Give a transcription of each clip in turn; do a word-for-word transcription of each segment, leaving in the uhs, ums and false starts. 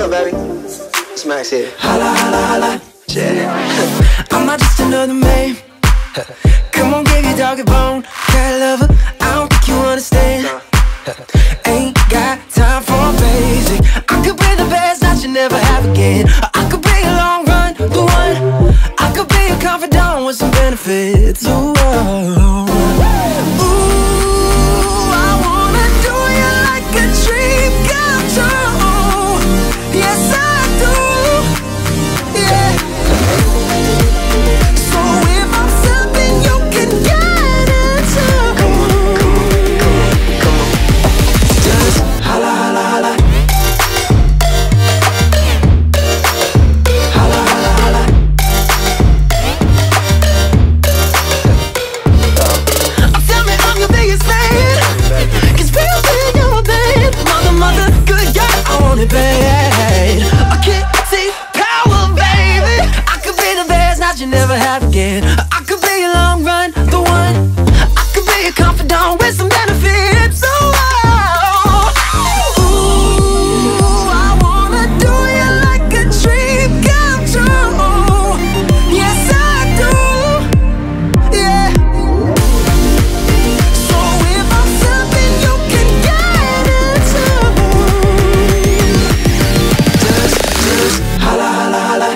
up, baby? It's Max here. Holla, holla, holla, yeah. I'm not just another man. Come on, give your dog a bone. Got a lover, I don't think you understand. Ain't got time for basic. I could be the best that you never have again. I could be a long run, the one. I could be a confidant with some benefits. Ooh, oh. Ooh, I wanna do you like a dream come true. Yes, I do. Yeah. So if I'm something you can get into, come on, come on, just holla, holla, holla. Holla, holla, holla. Oh, tell me I'm your biggest fan. Cause real big, you're a bad mother, mother, good God, I want it bad. I can't see power, baby. I could be the best, not you never have again. I could be a long run, the one. I could be a confidant with some benefits. Ooh, oh. Ooh, I wanna do you like a dream come true. Yes, I do. Yeah. So if I'm something you can get into, just, just holla, holla, holla.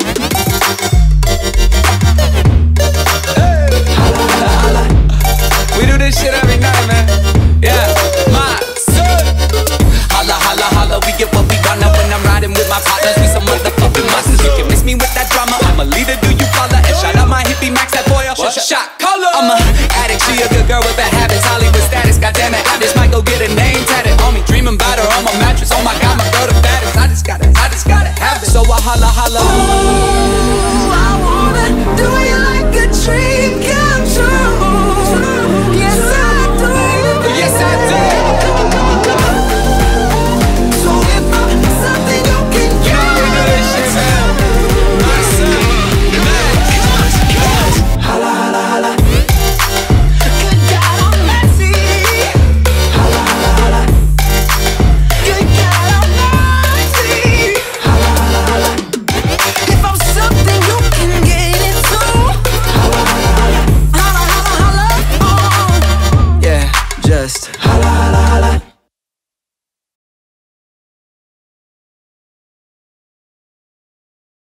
We do this shit every night, man.